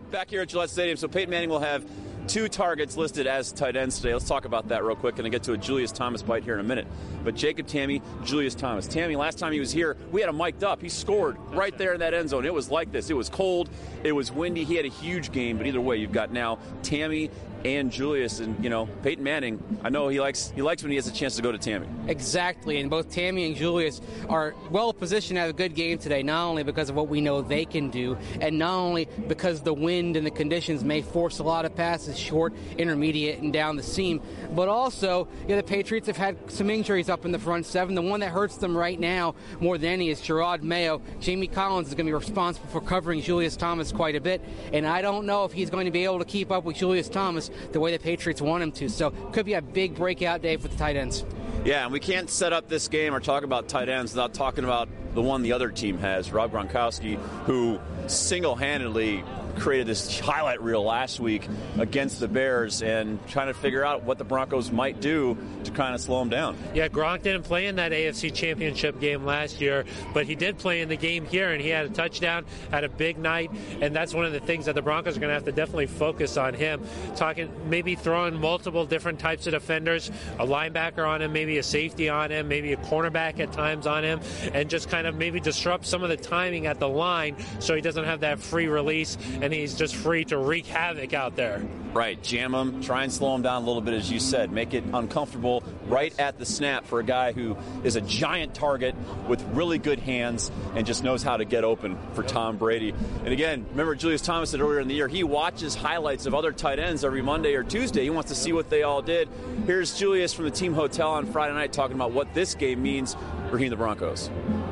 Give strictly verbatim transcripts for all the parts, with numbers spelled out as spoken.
Back here at Gillette Stadium, so Peyton Manning will have two targets listed as tight ends today. Let's talk about that real quick and then get to a Julius Thomas bite here in a minute. But Jacob Tamme, Julius Thomas. Tamme, last time he was here, we had him mic'd up. He scored right there in that end zone. It was like this. It was cold. It was windy. He had a huge game. But either way, you've got now Tamme and Julius. And, you know, Peyton Manning, I know he likes he likes when he has a chance to go to Tamme. Exactly. And both Tamme and Julius are well-positioned to have a good game today, not only because of what we know they can do, and not only because the wind and the conditions may force a lot of passes short, intermediate, and down the seam, but also, you know, the Patriots have had some injuries up in the front seven. The one that hurts them right now more than any is Gerard Mayo. Jamie Collins is going to be responsible for covering Julius Thomas quite a bit, and I don't know if he's going to be able to keep up with Julius Thomas the way the Patriots want him to. So could be a big breakout day for the tight ends. Yeah, and we can't set up this game or talk about tight ends without talking about the one the other team has, Rob Gronkowski, who single-handedly created this highlight reel last week against the Bears and trying to figure out what the Broncos might do to kind of slow them down. Yeah, Gronk didn't play in that A F C Championship game last year, but he did play in the game here, and he had a touchdown, had a big night, and that's one of the things that the Broncos are going to have to definitely focus on him. Talking, maybe throwing multiple different types of defenders, a linebacker on him, maybe a safety on him, maybe a cornerback at times on him, and just kind of maybe disrupt some of the timing at the line so he doesn't have that free release and he's just free to wreak havoc out there. Right, jam him, try and slow him down a little bit, as you said. Make it uncomfortable right at the snap for a guy who is a giant target with really good hands and just knows how to get open for Tom Brady. And again, remember Julius Thomas said earlier in the year, he watches highlights of other tight ends every Monday or Tuesday. He wants to see what they all did. Here's Julius from the team hotel on Friday night talking about what this game means for he and the Broncos.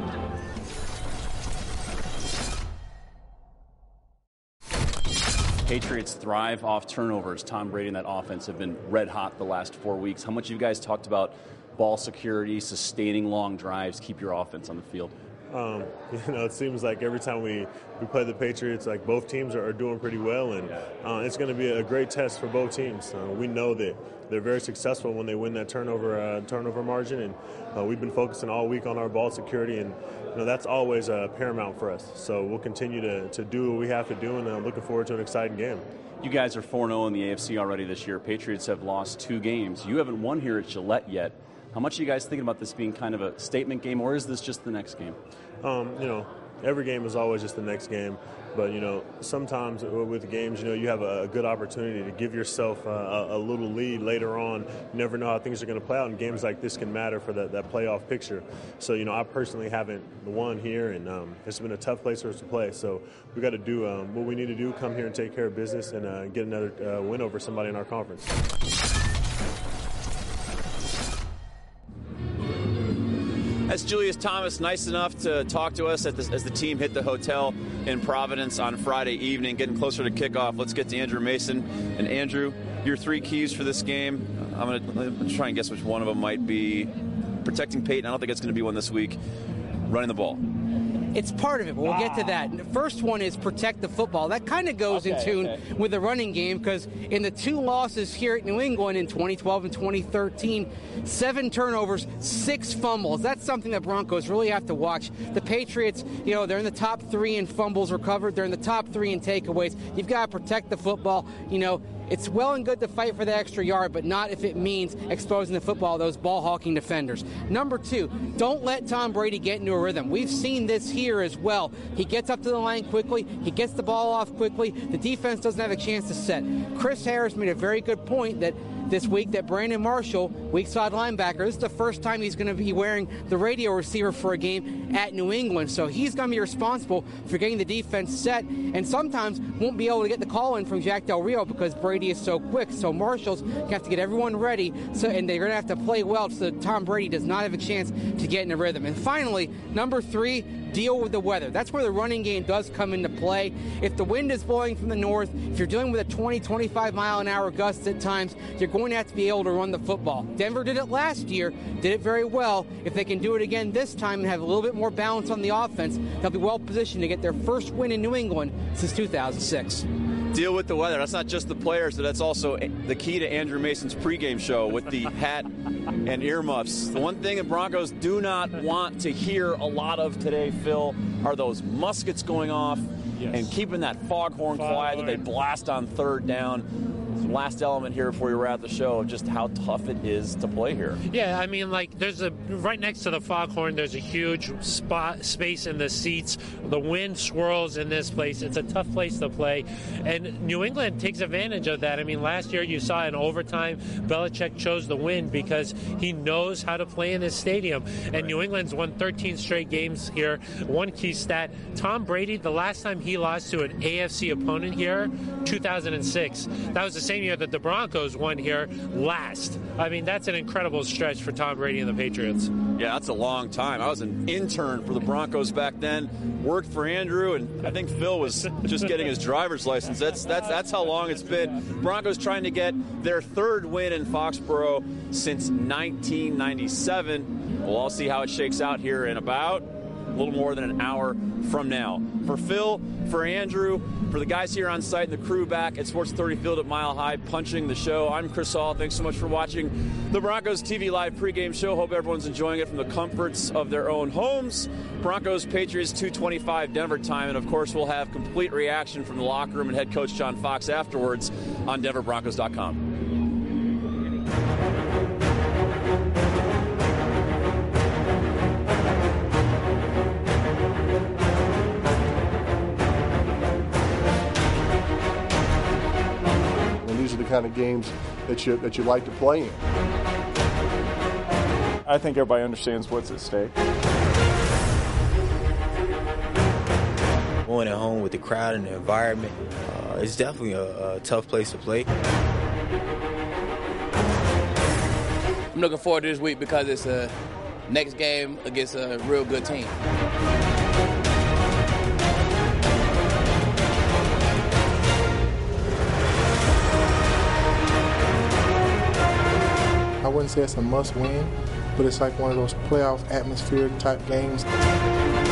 Patriots thrive off turnovers. Tom Brady and that offense have been red hot the last four weeks. How much have you guys talked about ball security, sustaining long drives, keep your offense on the field? Um, you know, it seems like every time we, we play the Patriots, like both teams are, are doing pretty well, and uh, it's going to be a great test for both teams. Uh, we know that they're very successful when they win that turnover uh, turnover margin, and uh, we've been focusing all week on our ball security, and you know, that's always uh, paramount for us. So we'll continue to, to do what we have to do, and I'm looking forward to an exciting game. You guys are four and oh in the A F C already this year. Patriots have lost two games. You haven't won here at Gillette yet. How much are you guys thinking about this being kind of a statement game, or is this just the next game? Um, you know, every game is always just the next game. But, you know, sometimes with the games, you know, you have a good opportunity to give yourself a, a little lead later on. You never know how things are going to play out, and games like this can matter for that, that playoff picture. So, you know, I personally haven't won here, and um, it's been a tough place for us to play. So we got to do um, what we need to do, come here and take care of business and uh, get another uh, win over somebody in our conference. That's Julius Thomas, nice enough to talk to us at the, as the team hit the hotel in Providence on Friday evening, getting closer to kickoff. Let's get to Andrew Mason. And Andrew, your three keys for this game, I'm going to try and guess which one of them might be. Protecting Peyton, I don't think it's going to be one this week. Running the ball. It's part of it, but we'll get to that. The first one is protect the football. That kind of goes okay, in tune okay. with the running game, because in the two losses here at New England in twenty twelve and twenty thirteen, seven turnovers, six fumbles. That's something that Broncos really have to watch. The Patriots, you know, they're in the top three in fumbles recovered. They're in the top three in takeaways. You've got to protect the football. You know, it's well and good to fight for the extra yard, but not if it means exposing the football to those ball-hawking defenders. Number two, don't let Tom Brady get into a rhythm. We've seen this here as well. He gets up to the line quickly. He gets the ball off quickly. The defense doesn't have a chance to set. Chris Harris made a very good point that this week that Brandon Marshall, weak side linebacker, this is the first time he's going to be wearing the radio receiver for a game at New England. So he's going to be responsible for getting the defense set, and sometimes won't be able to get the call in from Jack Del Rio because Brady is so quick. So Marshall's going to have to get everyone ready, so and they're going to have to play well so Tom Brady does not have a chance to get in a rhythm. And finally, number three, deal with the weather. That's where the running game does come into play. If the wind is blowing from the north, if you're dealing with a twenty, twenty-five mile an hour gusts at times, you're going to have to be able to run the football. Denver did it last year, did it very well. If they can do it again this time and have a little bit more balance on the offense, they'll be well positioned to get their first win in New England since two thousand six. Deal with the weather. That's not just the players, but that's also the key to Andrew Mason's pregame show with the hat and earmuffs. The one thing the Broncos do not want to hear a lot of today, Phil, are those muskets going off Yes. and keeping that foghorn, Foghorn. quiet that they blast on third down. Last element here before you wrap the show of just how tough it is to play here. Yeah, I mean, like, there's a right next to the foghorn, there's a huge spot space in the seats. The wind swirls in this place. It's a tough place to play, and New England takes advantage of that. I mean, last year you saw in overtime, Belichick chose the win because he knows how to play in this stadium. And right. New England's won thirteen straight games here. One key stat: Tom Brady, the last time he lost to an A F C opponent here, two thousand six. That was the same year that the Broncos won here last. I mean, that's an incredible stretch for Tom Brady and the Patriots. Yeah, that's a long time. I was an intern for the Broncos back then, worked for Andrew, and I think Phil was just getting his driver's license. That's that's that's how long it's been. Broncos trying to get their third win in Foxborough since nineteen ninety-seven. We'll all see how it shakes out here in about a little more than an hour from now. For Phil, for Andrew, for the guys here on site and the crew back at Sports Authority Field at Mile High punching the show, I'm Chris Hall. Thanks so much for watching the Broncos T V Live pregame show. Hope everyone's enjoying it from the comforts of their own homes. Broncos Patriots two twenty-five Denver time, and of course we'll have complete reaction from the locker room and head coach John Fox afterwards on Denver Broncos dot com. These are the kind of games that you that you like to play in. I think everybody understands what's at stake. Going at home with the crowd and the environment, uh, it's definitely a, a tough place to play. I'm looking forward to this week because it's a next game against a real good team. I wouldn't say it's a must win, but it's like one of those playoff atmosphere type games.